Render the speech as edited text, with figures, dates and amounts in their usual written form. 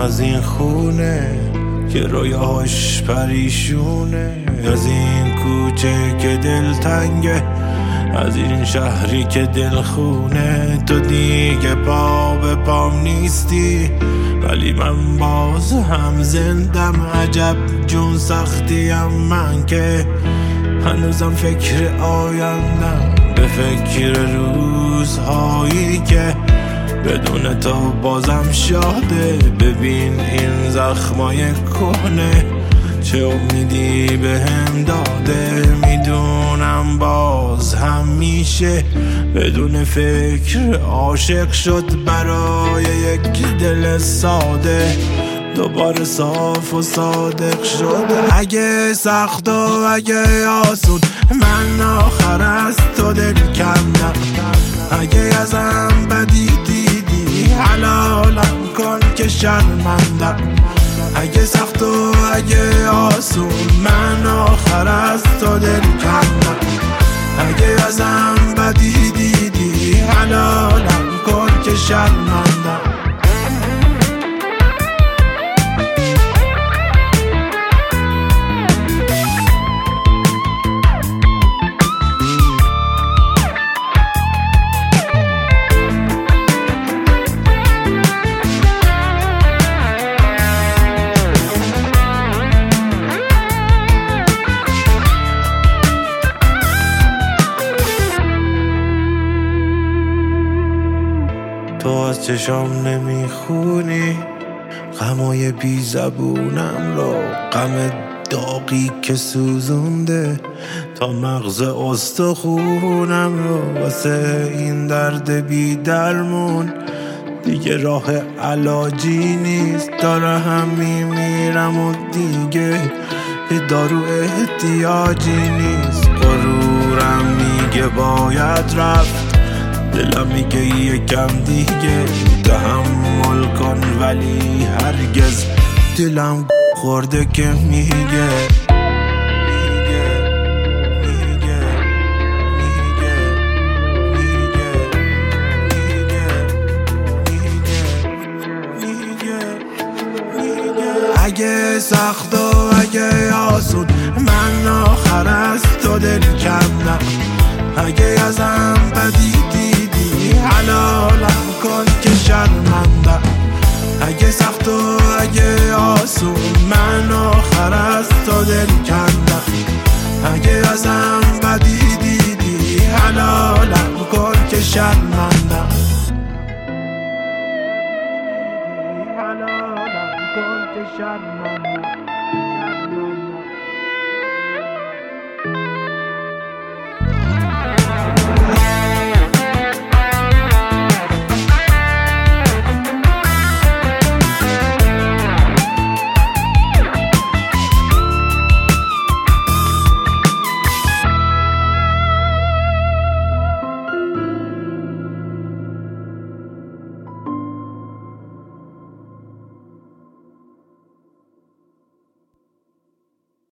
از این خونه که رویاش پریشونه، از این کوچه که دلتنگه، از این شهری که دلخونه. تو دیگه پا به پام نیستی ولی من باز هم زندم. عجب جون سختیم من که هنوزم فکر آیندم، به فکر روزهایی که بدون تو بازم شاده. ببین این زخمای کهنه چه امیدی بهم داده. میدونم باز هم میشه بدون فکر عاشق شد برای یک دل ساده، دوباره صاف و صادق شد. اگه سخت و اگه آسون من آخر از تو دل کندم. اگه ازم بدی دیدی حلالم کن که شرمندم. اگه سخت و اگه آسون من آخر از تو دل کندم. اگه ازم بدی دیدی حلالم کن که شرمندم. تو از چشام نمیخونی غمای بی زبونم رو، غم داغی که سوزونده تا مغز استخونم رو. واسه این درد بی درمون دیگه راه علاجی نیست. داره هم میمیرم و دیگه دارو احتیاجی نیست. غرورم میگه باید رفت، دلم میگه یکم دیگه تحمل کن، ولی هرگز دلم خورده که میگه اگه سخت و اگه آسون من آخر از تو دل کندم. اگه ازم بدی دیدی حلالم کن که شرمندم. اگه سخت و اگه آسون من